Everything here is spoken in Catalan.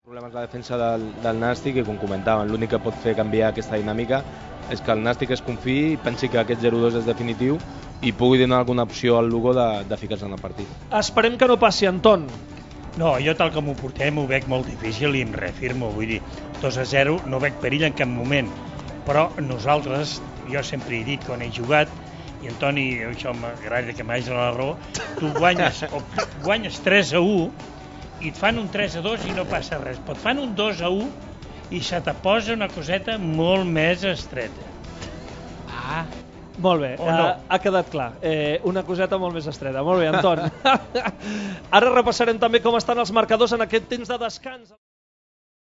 Problemes la defensa del Nàstic i, com comentàvem, l'únic que pot fer canviar aquesta dinàmica és que el Nàstic es confiï i pensi que aquest 0-2 és definitiu i pugui donar alguna opció al Lugo de ficar-se en el partit. Esperem que no passi, Anton. No, jo tal com ho portem ho veig molt difícil i em reafirmo, vull dir, 2-0 no veig perill en cap moment, però nosaltres, jo sempre he dit quan he jugat, i Antoni, això m'agrada que m'hagi la raó, tu guanyes 3-1 i et fan un 3-2 i no passa res, però et fan un 2-1 i se te posa una coseta molt més estreta. Molt bé, no? Ha quedat clar. Una coseta molt més estreta. Molt bé, Anton. Ara repassarem també com estan els marcadors en aquest temps de descans.